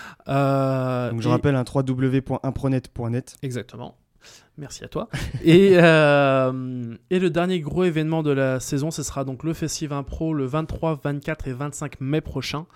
Euh, Donc je et- rappelle un w w w point impronet point net. Exactement. Merci à toi. et, euh, et le dernier gros événement de la saison, ce sera donc le Festival Impro le vingt-trois, vingt-quatre et vingt-cinq mai prochain,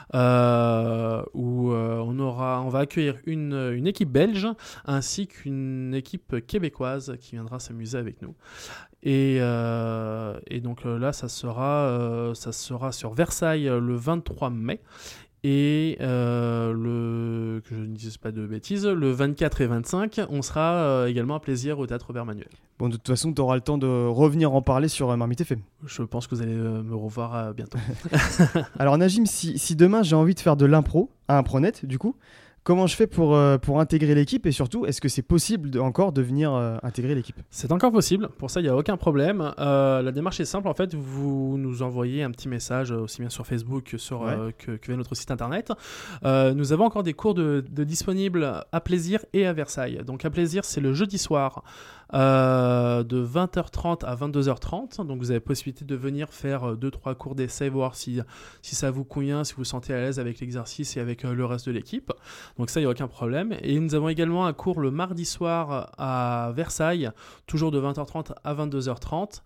euh, où euh, on, aura, on va accueillir une, une équipe belge ainsi qu'une équipe québécoise qui viendra s'amuser avec nous. Et, euh, et donc euh, là, ça sera, euh, ça sera sur Versailles euh, le vingt-trois mai. Et euh, le, que je ne dise pas de bêtises, le vingt-quatre et vingt-cinq, on sera euh, également à plaisir au Théâtre Robert Manuel. Bon, de toute façon, tu auras le temps de revenir en parler sur euh, Marmite F M. Je pense que vous allez euh, me revoir euh, bientôt. Alors Najim, si, si demain j'ai envie de faire de l'impro à Impronet, du coup, comment je fais pour, euh, pour intégrer l'équipe et surtout, est-ce que c'est possible de, encore de venir euh, intégrer l'équipe ? C'est encore possible, pour ça il n'y a aucun problème. Euh, la démarche est simple, en fait, vous nous envoyez un petit message aussi bien sur Facebook que, sur, ouais. euh, que, que via notre site internet. Euh, nous avons encore des cours de, de disponibles à Plaisir et à Versailles. Donc à Plaisir, c'est le jeudi soir euh, de vingt heures trente à vingt-deux heures trente. Donc vous avez possibilité de venir faire deux trois cours d'essai, voir si, si ça vous convient, si vous vous sentez à l'aise avec l'exercice et avec euh, le reste de l'équipe. Donc ça, il n'y a aucun problème. Et nous avons également un cours le mardi soir à Versailles, toujours de vingt heures trente à vingt-deux heures trente.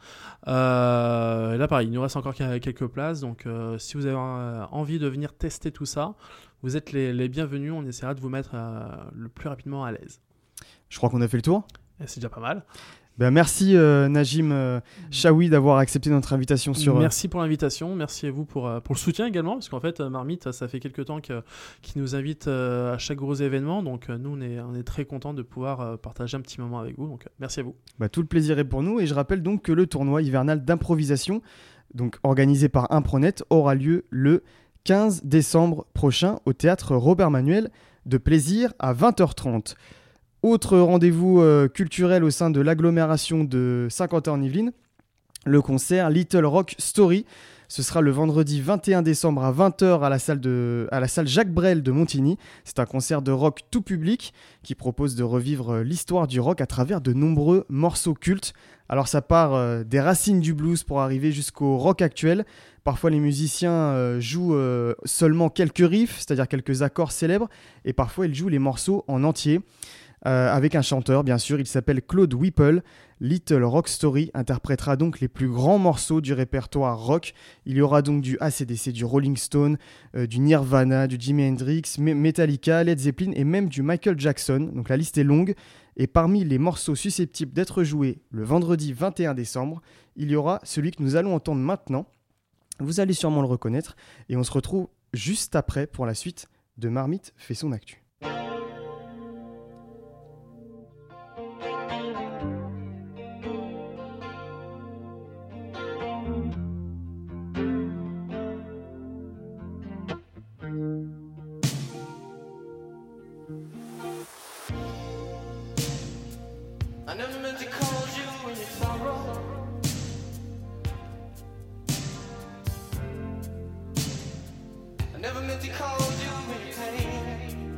Euh, là, pareil, il nous reste encore quelques places. Donc euh, si vous avez euh, envie de venir tester tout ça, vous êtes les, les bienvenus. On essaiera de vous mettre euh, le plus rapidement à l'aise. Je crois qu'on a fait le tour. Et c'est déjà pas mal. Ben merci euh, Najim euh, Chaoui d'avoir accepté notre invitation sur... Euh... Merci pour l'invitation, merci à vous pour, euh, pour le soutien également, parce qu'en fait Marmite, ça fait quelques temps que, qu'ils nous invitent euh, à chaque gros événement, donc euh, nous on est, on est très contents de pouvoir euh, partager un petit moment avec vous, donc euh, merci à vous. Ben, tout le plaisir est pour nous, et je rappelle donc que le tournoi hivernal d'improvisation, donc organisé par Impronet, aura lieu le quinze décembre prochain au théâtre Robert Manuel de Plaisir à vingt heures trente. Autre rendez-vous euh, culturel au sein de l'agglomération de Saint-Quentin-en-Yvelines, le concert Little Rock Story. Ce sera le vendredi vingt et un décembre à vingt heures à la salle, de, à la salle Jacques Brel de Montigny. C'est un concert de rock tout public qui propose de revivre l'histoire du rock à travers de nombreux morceaux cultes. Alors ça part euh, des racines du blues pour arriver jusqu'au rock actuel. Parfois les musiciens euh, jouent euh, seulement quelques riffs, c'est-à-dire quelques accords célèbres, et parfois ils jouent les morceaux en entier. Euh, avec un chanteur, bien sûr, il s'appelle Claude Whipple. Little Rock Story interprétera donc les plus grands morceaux du répertoire rock. Il y aura donc du A C D C, du Rolling Stone, euh, du Nirvana, du Jimi Hendrix, Metallica, Led Zeppelin et même du Michael Jackson. Donc la liste est longue. Et parmi les morceaux susceptibles d'être joués le vendredi vingt et un décembre, il y aura celui que nous allons entendre maintenant. Vous allez sûrement le reconnaître. Et on se retrouve juste après pour la suite de Marmite fait son actu. I never meant to call you in your sorrow. I never meant to call you in your pain.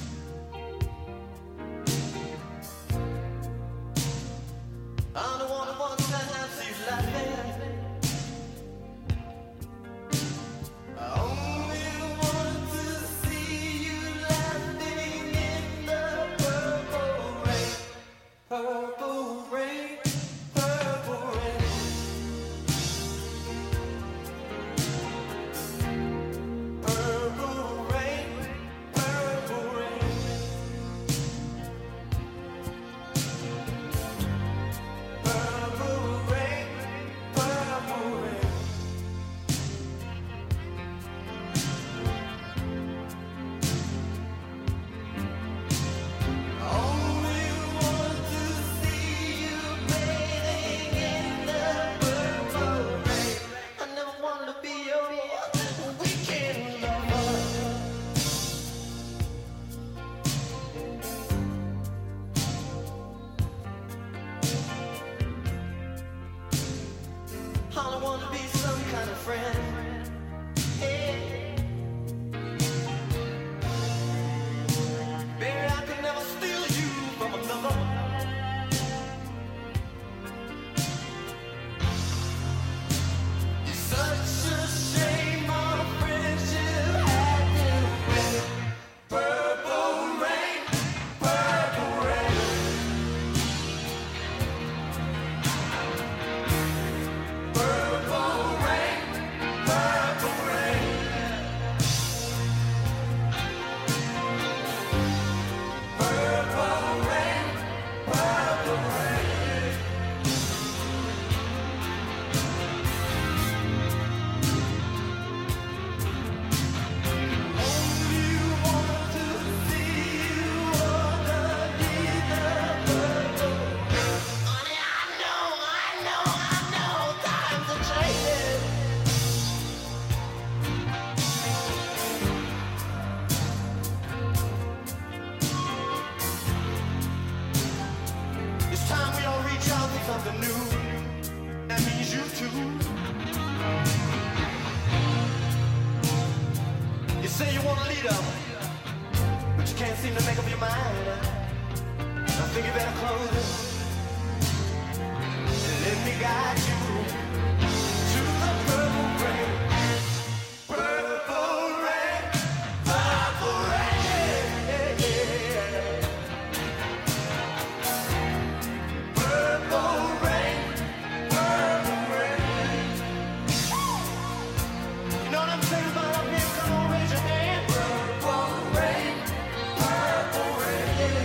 I'm the one who wants to have you laughing. I only want to see you laughing in the purple rain. Purple rain. freedom, but you can't seem to make up your mind. I think you better close it and let me guide you to the purple rain. Purple rain, purple rain, yeah, yeah. Purple rain, purple rain. You know what I'm saying about up here? Come on, raise your hand. Purple rain, purple rain.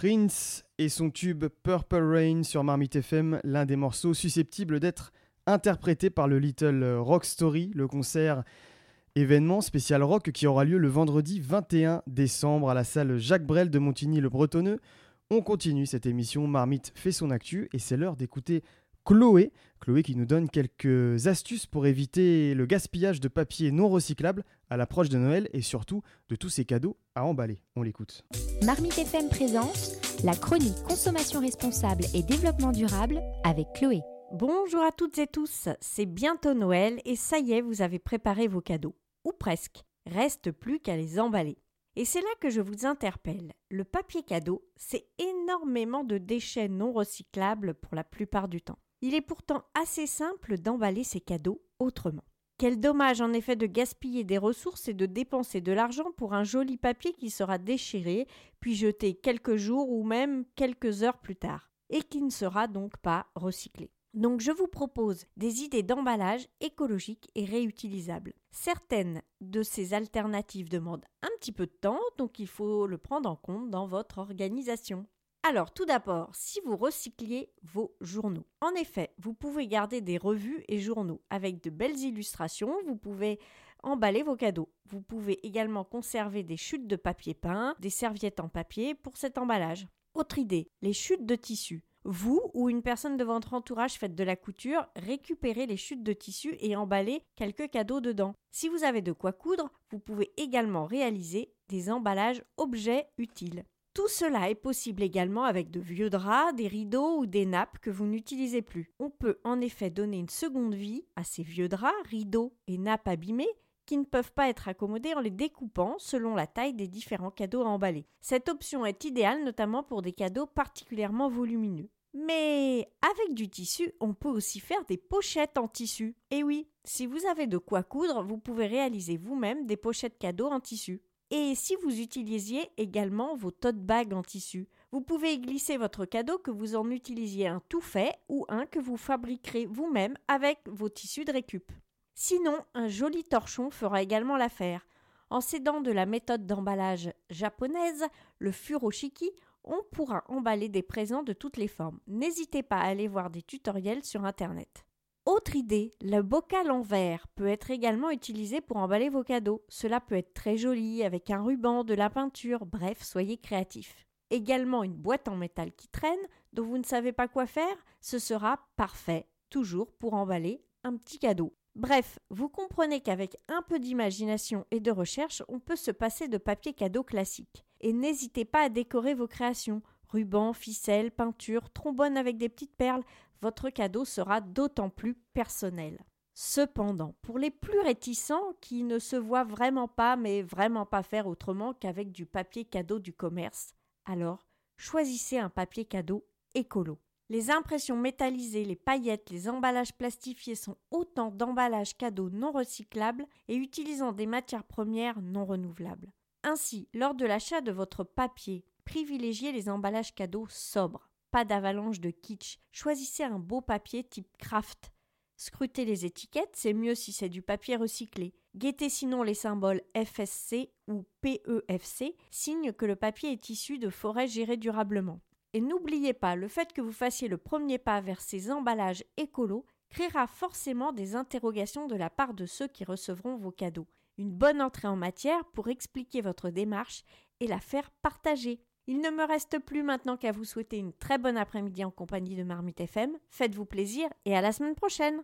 Prince et son tube Purple Rain sur Marmite F M, l'un des morceaux susceptibles d'être interprété par le Little Rock Story, le concert événement spécial rock qui aura lieu le vendredi vingt et un décembre à la salle Jacques Brel de Montigny-le-Bretonneux. On continue cette émission, Marmite fait son actu et c'est l'heure d'écouter Chloé. Chloé qui nous donne quelques astuces pour éviter le gaspillage de papier non recyclable à l'approche de Noël et surtout de tous ces cadeaux à emballer. On l'écoute. Marmite F M présente la chronique consommation responsable et développement durable avec Chloé. Bonjour à toutes et tous, c'est bientôt Noël et ça y est, vous avez préparé vos cadeaux. Ou presque. Reste plus qu'à les emballer. Et c'est là que je vous interpelle. Le papier cadeau, c'est énormément de déchets non recyclables pour la plupart du temps. Il est pourtant assez simple d'emballer ces cadeaux autrement. Quel dommage en effet de gaspiller des ressources et de dépenser de l'argent pour un joli papier qui sera déchiré, puis jeté quelques jours ou même quelques heures plus tard, et qui ne sera donc pas recyclé. Donc je vous propose des idées d'emballage écologiques et réutilisables. Certaines de ces alternatives demandent un petit peu de temps, donc il faut le prendre en compte dans votre organisation. Alors tout d'abord, si vous recycliez vos journaux. En effet, vous pouvez garder des revues et journaux avec de belles illustrations, vous pouvez emballer vos cadeaux. Vous pouvez également conserver des chutes de papier peint, des serviettes en papier pour cet emballage. Autre idée, les chutes de tissu. Vous ou une personne de votre entourage faites de la couture, récupérez les chutes de tissu et emballez quelques cadeaux dedans. Si vous avez de quoi coudre, vous pouvez également réaliser des emballages objets utiles. Tout cela est possible également avec de vieux draps, des rideaux ou des nappes que vous n'utilisez plus. On peut en effet donner une seconde vie à ces vieux draps, rideaux et nappes abîmés qui ne peuvent pas être accommodés en les découpant selon la taille des différents cadeaux à emballer. Cette option est idéale notamment pour des cadeaux particulièrement volumineux. Mais avec du tissu, on peut aussi faire des pochettes en tissu. Et oui, si vous avez de quoi coudre, vous pouvez réaliser vous-même des pochettes cadeaux en tissu. Et si vous utilisiez également vos tote bags en tissu, vous pouvez y glisser votre cadeau que vous en utilisiez un tout fait ou un que vous fabriquerez vous-même avec vos tissus de récup. Sinon, un joli torchon fera également l'affaire. En s'aidant de la méthode d'emballage japonaise, le furoshiki, on pourra emballer des présents de toutes les formes. N'hésitez pas à aller voir des tutoriels sur internet. Autre idée, le bocal en verre peut être également utilisé pour emballer vos cadeaux. Cela peut être très joli avec un ruban, de la peinture, bref, soyez créatifs. Également une boîte en métal qui traîne, dont vous ne savez pas quoi faire, ce sera parfait, toujours pour emballer un petit cadeau. Bref, vous comprenez qu'avec un peu d'imagination et de recherche, on peut se passer de papier cadeau classique. Et n'hésitez pas à décorer vos créations. Ruban, ficelle, peinture, trombone avec des petites perles, votre cadeau sera d'autant plus personnel. Cependant, pour les plus réticents qui ne se voient vraiment pas, mais vraiment pas faire autrement qu'avec du papier cadeau du commerce, alors choisissez un papier cadeau écolo. Les impressions métallisées, les paillettes, les emballages plastifiés sont autant d'emballages cadeaux non recyclables et utilisant des matières premières non renouvelables. Ainsi, lors de l'achat de votre papier, privilégiez les emballages cadeaux sobres. Pas d'avalanche de kitsch. Choisissez un beau papier type craft. Scrutez les étiquettes, c'est mieux si c'est du papier recyclé. Guettez sinon les symboles F S C ou P E F C, signe que le papier est issu de forêts gérées durablement. Et n'oubliez pas, le fait que vous fassiez le premier pas vers ces emballages écolos créera forcément des interrogations de la part de ceux qui recevront vos cadeaux. Une bonne entrée en matière pour expliquer votre démarche et la faire partager. Il ne me reste plus maintenant qu'à vous souhaiter une très bonne après-midi en compagnie de Marmite F M. Faites-vous plaisir et à la semaine prochaine.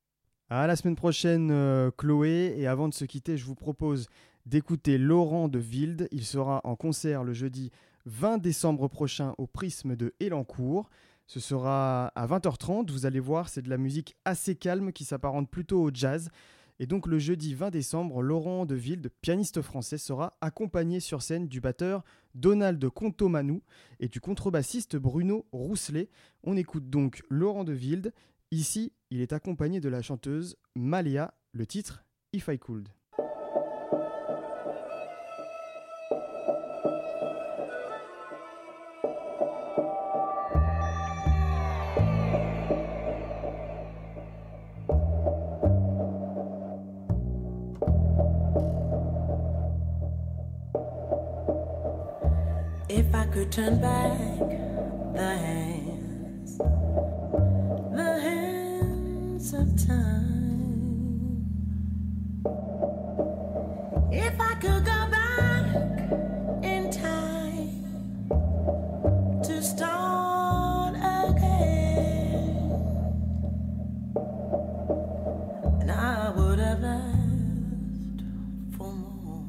À la semaine prochaine, euh, Chloé. Et avant de se quitter, je vous propose d'écouter Laurent de Wilde. Il sera en concert le jeudi vingt décembre prochain au Prisme de Elancourt. Ce sera à vingt heures trente. Vous allez voir, c'est de la musique assez calme qui s'apparente plutôt au jazz. Et donc le jeudi vingt décembre, Laurent de Wilde, pianiste français, sera accompagné sur scène du batteur Donald Contomanou et du contrebassiste Bruno Rousselet. On écoute donc Laurent de Wilde. Ici, il est accompagné de la chanteuse Maléa, le titre If I Could. If I could turn back the hands, the hands of time. If I could go back in time to start again, and I would have asked for more.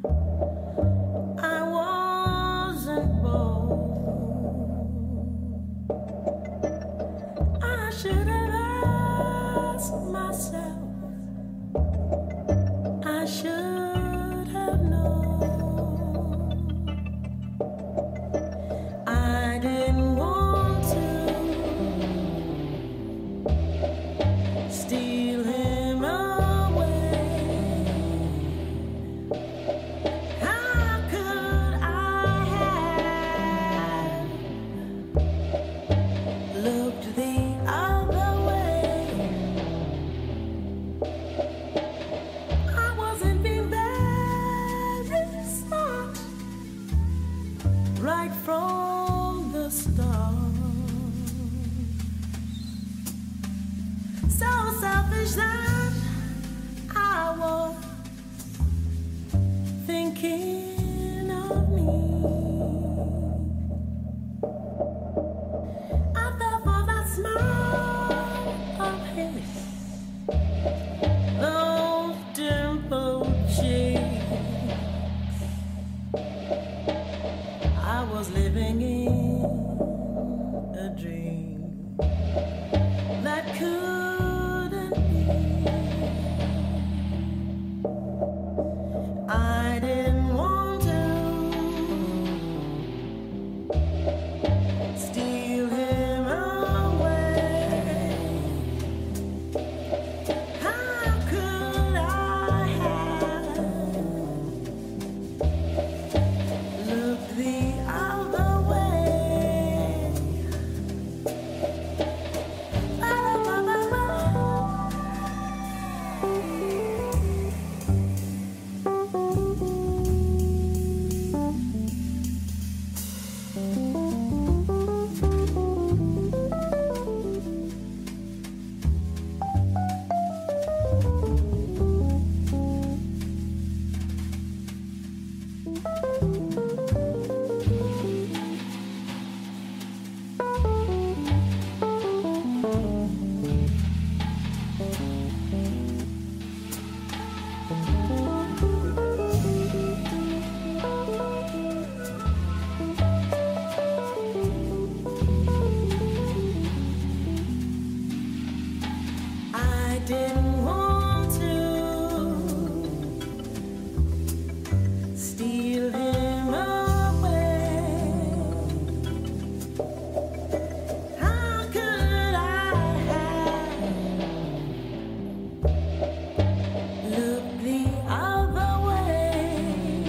I wasn't bold. I should have asked myself. I should have known. I didn't want to steal him away. How could I have looked the other way? I wasn't being very smart right from the start. So selfish that I was thinking of me. I fell for that smile of his, those dimpled cheeks. I was living in a dream that couldn't be. I didn't want to steal him away. How could I have looked the other way? I didn't want to steal him away. How could I have looked the other way?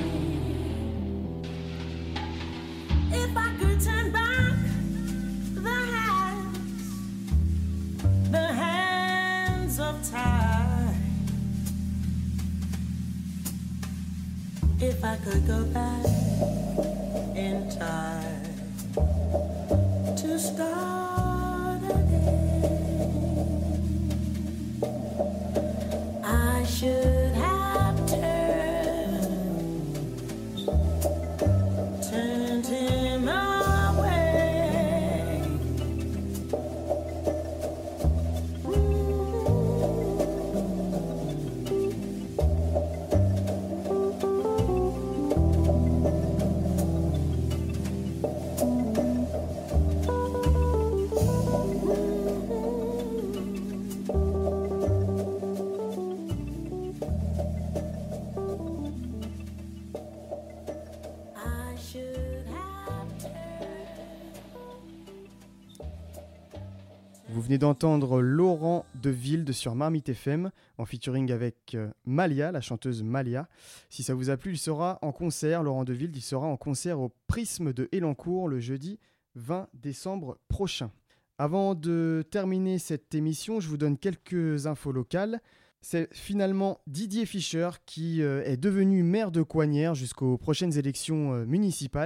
If I could turn back the hands, the hands of time. If I could go back in time to start again, I should have turned, turned him away. I should have turned. Vous venez d'entendre Laurent de Wilde sur Marmite F M en featuring avec euh, Malia, la chanteuse Malia. Si ça vous a plu, il sera en concert, Laurent de Wilde, il sera en concert au Prisme de Elancourt le jeudi vingt décembre prochain. Avant de terminer cette émission, je vous donne quelques infos locales. C'est finalement Didier Fischer qui euh, est devenu maire de Coignères jusqu'aux prochaines élections euh, municipales.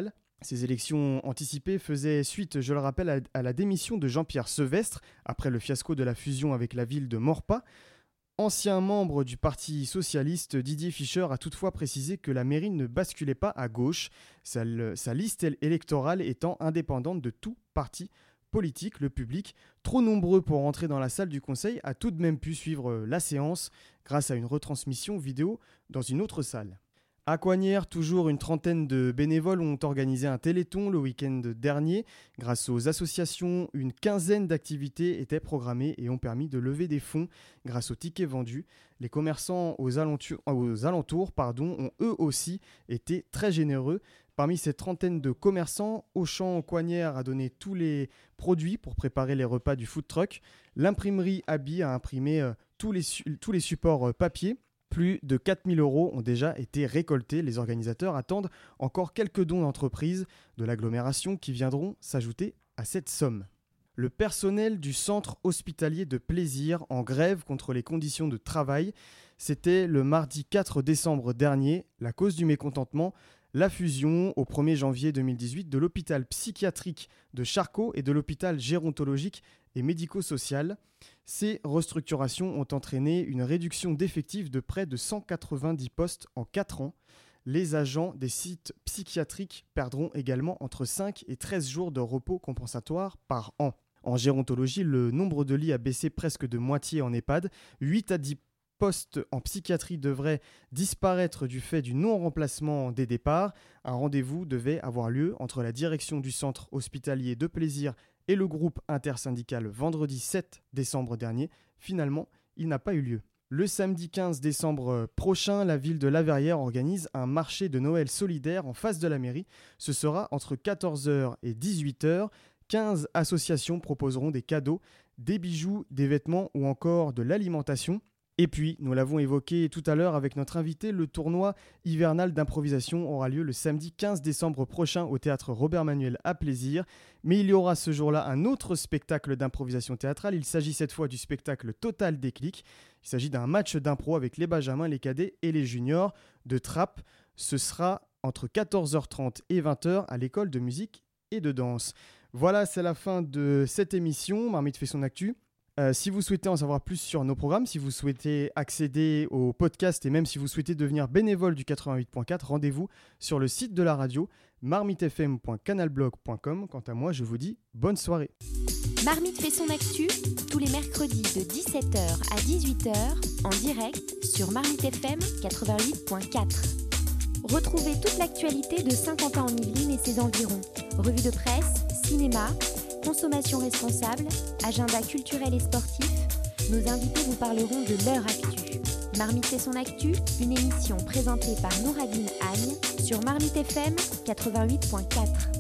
Ces élections anticipées faisaient suite, je le rappelle, à, à la démission de Jean-Pierre Sevestre après le fiasco de la fusion avec la ville de Maurepas. Ancien membre du Parti socialiste, Didier Fischer a toutefois précisé que la mairie ne basculait pas à gauche, sa, sa liste électorale étant indépendante de tout parti politique. Le public, trop nombreux pour entrer dans la salle du conseil, a tout de même pu suivre la séance grâce à une retransmission vidéo dans une autre salle. À Coignères, toujours une trentaine de bénévoles ont organisé un téléthon le week-end dernier. Grâce aux associations, une quinzaine d'activités étaient programmées et ont permis de lever des fonds grâce aux tickets vendus. Les commerçants aux alentours, aux alentours pardon, ont eux aussi été très généreux. Parmi cette trentaine de commerçants, Auchan Coignères a donné tous les produits pour préparer les repas du food truck. L'imprimerie Abi a imprimé euh, tous, les su- tous les supports euh, papier. Plus de quatre mille euros ont déjà été récoltés. Les organisateurs attendent encore quelques dons d'entreprises de l'agglomération qui viendront s'ajouter à cette somme. Le personnel du centre hospitalier de Plaisir en grève contre les conditions de travail. C'était le mardi quatre décembre dernier. La cause du mécontentement, la fusion au premier janvier deux mille dix-huit de l'hôpital psychiatrique de Charcot et de l'hôpital gérontologique et médico-social. Ces restructurations ont entraîné une réduction d'effectifs de près de cent quatre-vingt-dix postes en quatre ans. Les agents des sites psychiatriques perdront également entre cinq et treize jours de repos compensatoire par an. En gérontologie, le nombre de lits a baissé presque de moitié en EHPAD. huit à dix postes en psychiatrie devraient disparaître du fait du non-remplacement des départs. Un rendez-vous devait avoir lieu entre la direction du centre hospitalier de Plaisir et le groupe intersyndical vendredi sept décembre dernier. Finalement, il n'a pas eu lieu. Le samedi quinze décembre prochain, la ville de La Verrière organise un marché de Noël solidaire en face de la mairie. Ce sera entre quatorze heures et dix-huit heures. quinze associations proposeront des cadeaux, des bijoux, des vêtements ou encore de l'alimentation. Et puis, nous l'avons évoqué tout à l'heure avec notre invité, le tournoi hivernal d'improvisation aura lieu le samedi quinze décembre prochain au théâtre Robert Manuel à Plaisir. Mais il y aura ce jour-là un autre spectacle d'improvisation théâtrale. Il s'agit cette fois du spectacle Total Déclic. Il s'agit d'un match d'impro avec les benjamins, les cadets et les juniors de Trappes. Ce sera entre quatorze heures trente et vingt heures à l'école de musique et de danse. Voilà, c'est la fin de cette émission. Marmite fait son actu. Euh, si vous souhaitez en savoir plus sur nos programmes, si vous souhaitez accéder au podcast et même si vous souhaitez devenir bénévole du quatre-vingt-huit point quatre, rendez-vous sur le site de la radio marmite f m point canalblog point com. Quant à moi, je vous dis bonne soirée. Marmite fait son actu tous les mercredis de dix-sept heures à dix-huit heures en direct sur Marmite F M quatre-vingt-huit point quatre. Retrouvez toute l'actualité de Saint-Quentin-en-Yvelines et ses environs. Revue de presse, cinéma, consommation responsable, agenda culturel et sportif, nos invités vous parleront de leur actu. Marmite fait son actu, une émission présentée par Nouradine Agne sur Marmite F M quatre-vingt-huit point quatre.